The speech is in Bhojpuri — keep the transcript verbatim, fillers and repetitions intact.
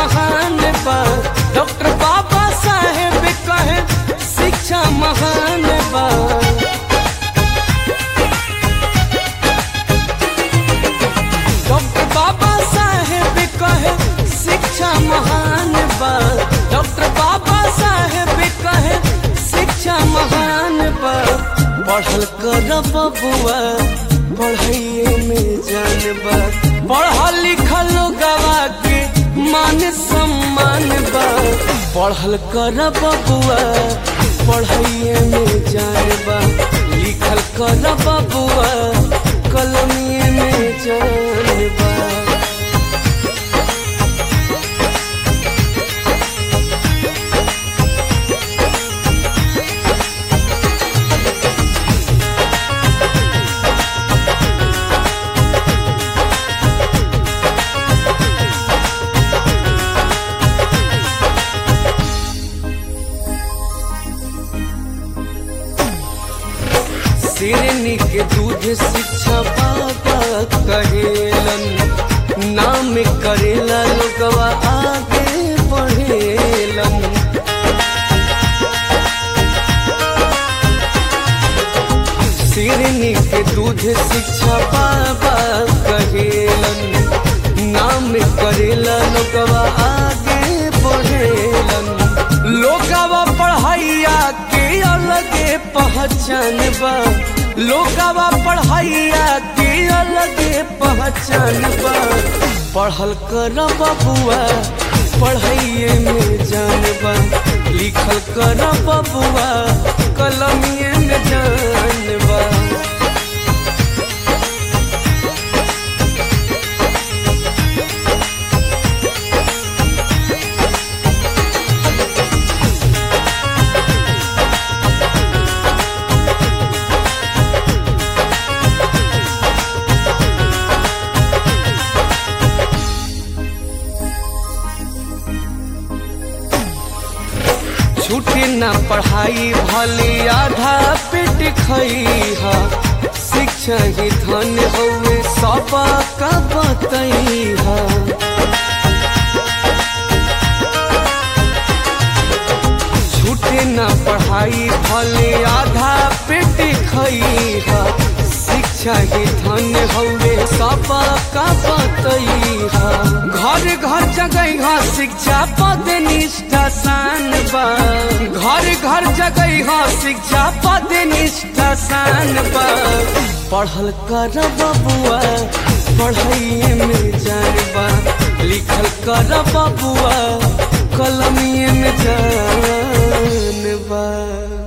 महान बा। डॉक्टर बाबा साहेब कहे शिक्षा महान बा। डॉक्टर बाबा साहेब कहे शिक्षा महान बा। डॉक्टर बाबा साहेब कहे शिक्षा महान बा। पढ़ल कर बबुआ पढ़ाइए में जान बा। पढ़ल लिखल गवा के मान सम्मान बा। पढ़ल कर बबुआ पढ़ाइए में जान बा। लिखल कर बबुआ कलमिए में जान बा। शेरनी के दूध शिक्षा बाबा कहेलन। नाम करेला लोगवा आगे बढ़ेलन। शेरनी के दूध शिक्षा बाबा कहेलन। नाम करेला लोगवा आगे बढ़ेलन। लोगवा पढ़ाइया के अलगे पहचान बा। लोगवा पढ़ाइया के अलगे पहचान बा। पढ़ल कर बबुआ पढ़ाइए में जान बा। लिखल कर बबुआ कलमिए में जान बा। छूटे ना पढ़ाई भले आधा पेट खइहा। शिक्षा ही धन हवे सबा का बतैहा। छूटे ना पढ़ाई भले आधा पेट खइहा। शिक्षा ही धन हवे सबा का बतैहा। घर घर जगह शिक्षा पद निष्ठा शान बा। घर घर जगह शिक्षा पद निष्ठा शान बा। पढ़ल कर बबुआ पढ़ाइए में जान बा। लिखल कर बबुआ कलमिए में जान बा।